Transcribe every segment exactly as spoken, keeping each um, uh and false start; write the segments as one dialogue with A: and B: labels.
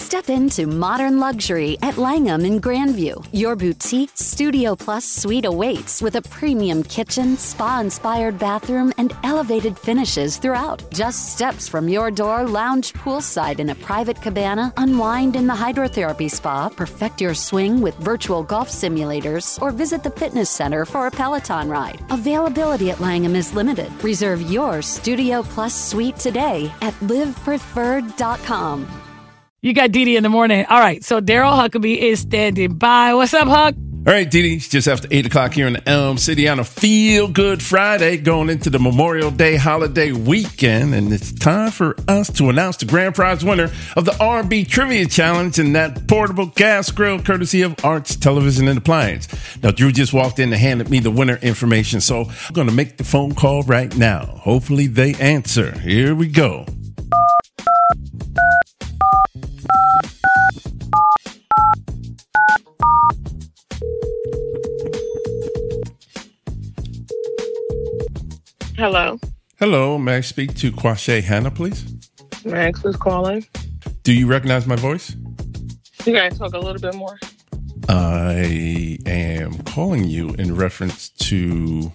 A: Step into modern luxury at Langham in Grandview. Your boutique Studio Plus suite awaits with a premium kitchen, spa-inspired bathroom, and elevated finishes throughout. Just steps from your door, lounge poolside in a private cabana, unwind in the hydrotherapy spa, perfect your swing with virtual golf simulators, or visit the fitness center for a Peloton ride. Availability at Langham is limited. Reserve your Studio Plus suite today at live preferred dot com.
B: You got Dee Dee in the morning. All right, so Daryl Huckabee is standing by. What's up, Huck?
C: All right, Dee Dee, it's just after eight o'clock here in Elm City on a feel-good Friday, going into the Memorial Day holiday weekend, and it's time for us to announce the grand prize winner of the R and B Trivia Challenge and that portable gas grill courtesy of Arts Television and Appliance. Now, Drew just walked in and handed me the winner information, so I'm going to make the phone call right now. Hopefully they answer. Here we go.
D: Hello.
C: Hello, may I speak to Quashay Hannah, please?
D: Max is calling.
C: Do you recognize my voice?
D: You guys talk a little bit more.
C: I am calling you in reference to...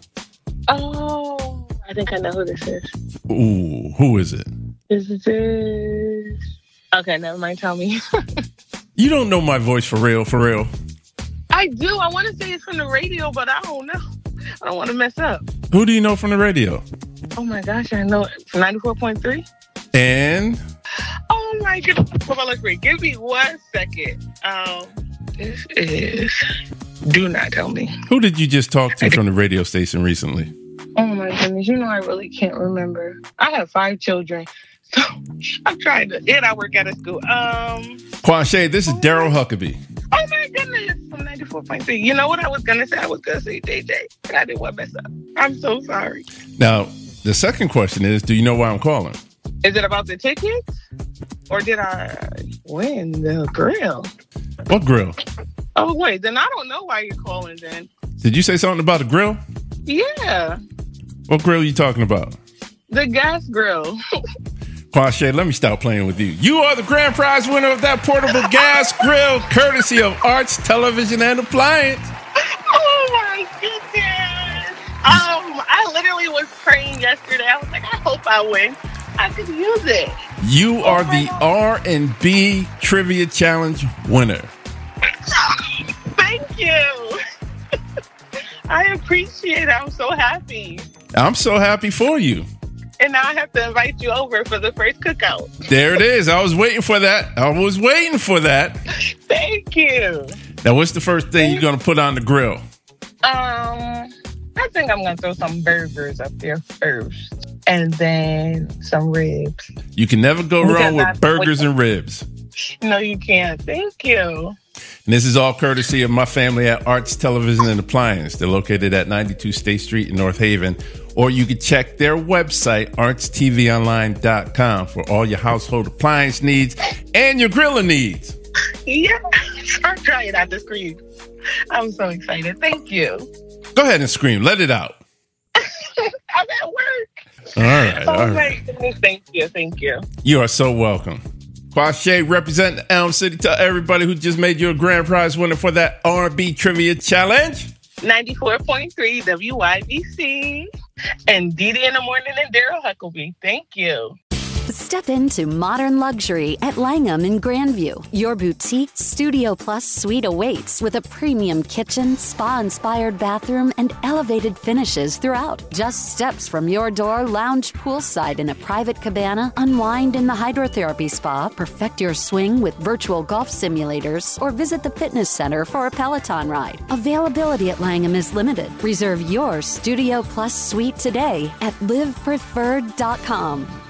D: Oh, I think I know who this is.
C: Ooh, who is it?
D: Is this... Okay, never mind, tell me.
C: You don't know my voice for real, for real.
D: I do. I want to say it's from the radio, but I don't know. I don't want to mess up.
C: Who do you know from the radio?
D: Oh my gosh, I know it. ninety-four point three.
C: And?
D: Oh my goodness. Hold on, let's wait. Give me one second. Um, this is... Do not tell me.
C: Who did you just talk to from the radio station recently?
D: Oh my goodness. You know, I really can't remember. I have five children. So I'm trying to... And I work at a school. Um...
C: Quashay, this is oh Daryl Huckabee.
D: Oh my goodness, from ninety-four point three. You know what I was going to say? I was going to say J J, but I didn't want to mess up. I'm so sorry.
C: Now, the second question is, do you know why I'm calling?
D: Is it about the tickets? Or did I win the grill?
C: What grill?
D: Oh, wait, then I don't know why you're calling then.
C: Did you say something about a grill?
D: Yeah.
C: What grill are you talking about?
D: The gas grill.
C: Quashay, let me stop playing with you. You are the grand prize winner of that portable gas grill, courtesy of Arts Television and Appliance.
D: Oh my goodness! Um, I literally was praying yesterday. I was like, I hope I win. I could use it.
C: You
D: oh
C: are the
D: God.
C: R and B Trivia Challenge winner.
D: Thank you. I appreciate it. I'm so happy.
C: I'm so happy for you.
D: And now I have to invite you over for the first cookout.
C: There it is. I was waiting for that. I was waiting for that.
D: Thank you.
C: Now, what's the first thing you're going to put on the grill?
D: Um, I think I'm going to throw some burgers up there first. And then some ribs.
C: You can never go
D: because
C: wrong with
D: I,
C: burgers and ribs.
D: No, you can't. Thank you.
C: And this is all courtesy of my family at Arts Television and Appliance. They're located at ninety-two State Street in North Haven. Or you can check their website, arts t v online dot com, for all your household appliance needs and your grilling needs.
D: Yeah, I'm trying not to scream. I'm so excited. Thank you.
C: Go ahead and scream. Let it out.
D: I'm at work.
C: All right.
D: Oh,
C: all
D: my
C: right.
D: goodness. Thank you. Thank you.
C: You are so welcome. Quashay, represent Elm City. Tell everybody who just made you a grand prize winner for that R and B Trivia Challenge.
D: ninety-four point three W Y B C and Dee Dee in the morning and Daryl Huckabee. Thank you.
A: Step into modern luxury at Langham in Grandview. Your boutique Studio Plus suite awaits with a premium kitchen, spa-inspired bathroom, and elevated finishes throughout. Just steps from your door, lounge poolside in a private cabana, unwind in the hydrotherapy spa, perfect your swing with virtual golf simulators, or visit the fitness center for a Peloton ride. Availability at Langham is limited. Reserve your Studio Plus suite today at live preferred dot com.